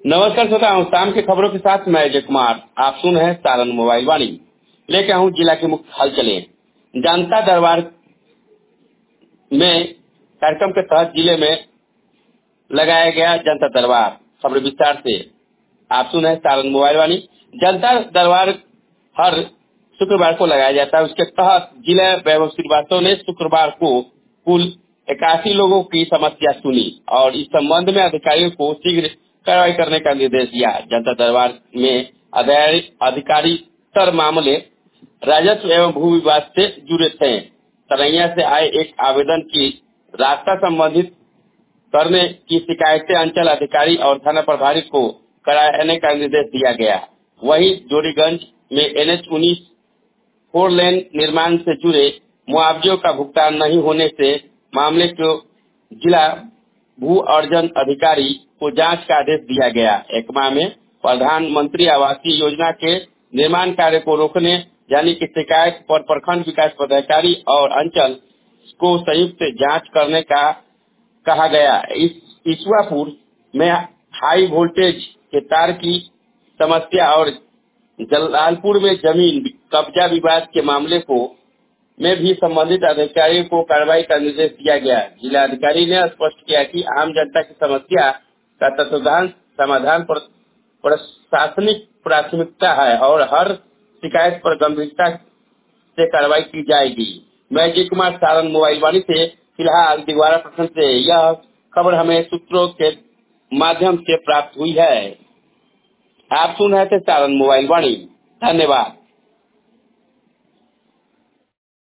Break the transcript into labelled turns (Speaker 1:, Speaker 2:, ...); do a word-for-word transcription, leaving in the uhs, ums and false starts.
Speaker 1: नमस्कार श्रोता हूँ शाम की खबरों के साथ मैं अजय कुमार। आप सुन रहे हैं सारण मोबाइल वाणी। लेकर हूँ जिला के मुख्य हलचलें। जनता दरबार में कार्यक्रम के तहत जिले में लगाया गया जनता दरबार। खबर विस्तार से आप सुन रहे हैं सारण मोबाइल वाणी। जनता दरबार हर शुक्रवार को लगाया जाता है। उसके तहत जिला वैभव श्रीवास्तव ने शुक्रवार को कुल इक्यासी लोगों की समस्या सुनी और इस संबंध में अधिकारियों को शीघ्र कार्रवाई करने का निर्देश दिया। जनता दरबार में अधिकारी तर मामले राजस्व एवं भू विवाद से जुड़े थे। तरैया से आए एक आवेदन की रास्ता संबंधित करने की शिकायतें अंचल अधिकारी और थाना प्रभारी को कराने का निर्देश दिया गया। वहीं जोड़ीगंज में एन एच उन्नीस फोर लेन निर्माण से जुड़े मुआवजे का भुगतान नहीं होने से मामले को जिला भू अर्जन अधिकारी को जांच का आदेश दिया गया। एकमा में प्रधानमंत्री आवासीय योजना के निर्माण कार्य को रोकने यानी कि शिकायत पर प्रखंड विकास पदाधिकारी और अंचल को संयुक्त जांच करने का कहा गया। इस ईश्वापुर में हाई वोल्टेज के तार की समस्या और जलालपुर में जमीन कब्जा विवाद के मामले को में भी संबंधित अधिकारियों को कार्रवाई का निर्देश दिया गया। जिलाधिकारी ने स्पष्ट किया कि आम जनता की समस्या का तत्काल समाधान पर प्रशासनिक प्राथमिकता है और हर शिकायत पर गंभीरता से कार्रवाई की जाएगी। मैं अजय कुमार सारण मोबाइल वाणी से फिलहाल दिगवारा प्रखंड से यह खबर हमें सूत्रों के माध्यम से प्राप्त हुई है। आप सुन रहे थे सारण मोबाइल वाणी। धन्यवाद।